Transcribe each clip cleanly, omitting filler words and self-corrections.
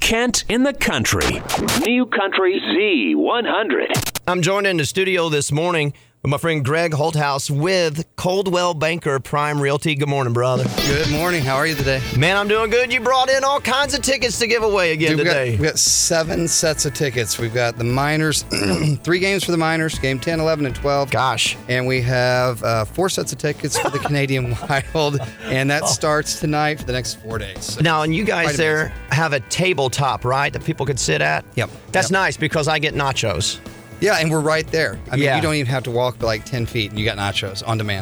Kent in the country. New Country Z100. I'm joined in the studio this morning with my friend Greg Holthouse with Coldwell Banker Prime Realty. Good morning, brother. Good morning. How are you today? Man, I'm doing good. You brought in all kinds of tickets to give away again today. We got 7 sets of tickets. We've got the Miners, 3 games for the Miners, game 10, 11, and 12. Gosh. And we have 4 sets of tickets for the Canadian Wild, and that starts tonight for the next 4 days. So now, and you guys there have a tabletop, right, that people could sit at? Yep. That's nice because I get nachos. Yeah, and we're right there. I mean, Yeah. you don't even have to walk like 10 feet, and you got nachos on demand.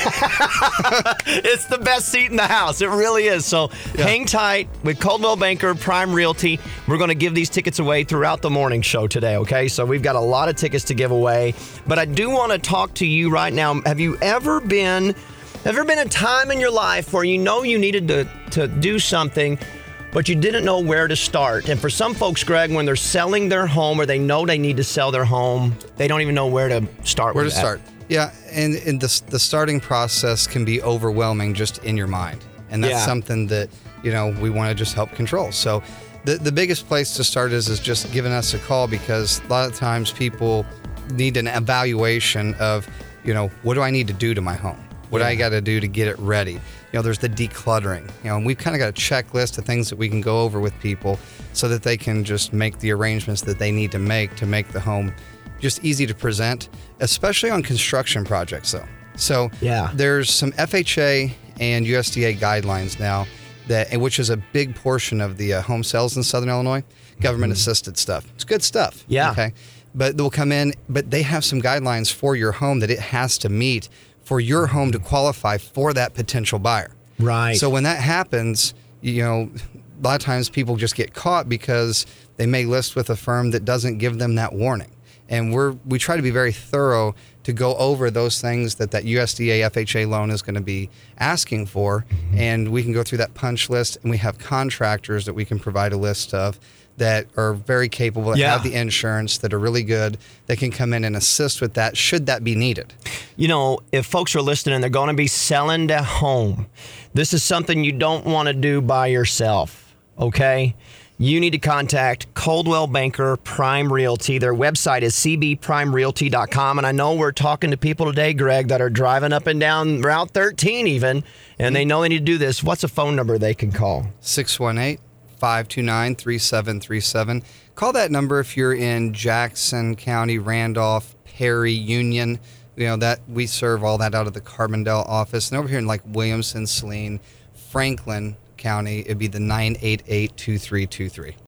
It's the best seat in the house. It really is. So hang tight with Coldwell Banker Prime Realty. We're going to give these tickets away throughout the morning show today, okay? So we've got a lot of tickets to give away. But I do want to talk to you right now. Have you ever been a time in your life where you know you needed to do something, but you didn't know where to start? And for some folks, Greg, when they're selling their home or they know they need to sell their home, they don't even know where to start with that. Start? Yeah, and the starting process can be overwhelming just in your mind. And that's something that, we want to just help control. So the biggest place to start is just giving us a call, because a lot of times people need an evaluation of, what do I need to do to my home? What I got to do to get it ready? There's the decluttering, and we've kind of got a checklist of things that we can go over with people so that they can just make the arrangements that they need to make the home just easy to present, especially on construction projects though. So there's some FHA and USDA guidelines now which is a big portion of the home sales in Southern Illinois, government assisted stuff. It's good stuff. Yeah. Okay. But they'll come in, but they have some guidelines for your home that it has to meet for your home to qualify for that potential buyer. Right. So when that happens, a lot of times people just get caught because they may list with a firm that doesn't give them that warning. And we try to be very thorough to go over those things that USDA FHA loan is going to be asking for. Mm-hmm. And we can go through that punch list, and we have contractors that we can provide a list of that are very capable, that have the insurance, that are really good, that can come in and assist with that should that be needed. If folks are listening, they're going to be selling their home. This is something you don't want to do by yourself, okay? You need to contact Coldwell Banker Prime Realty. Their website is cbprimerealty.com. And I know we're talking to people today, Greg, that are driving up and down Route 13 even, and they know they need to do this. What's a phone number they can call? 618-529-3737. Call that number if you're in Jackson County, Randolph, Perry, Union. That we serve all that out of the Carbondale office. And over here in like Williamson, Saline, Franklin County, it'd be the 988-2323.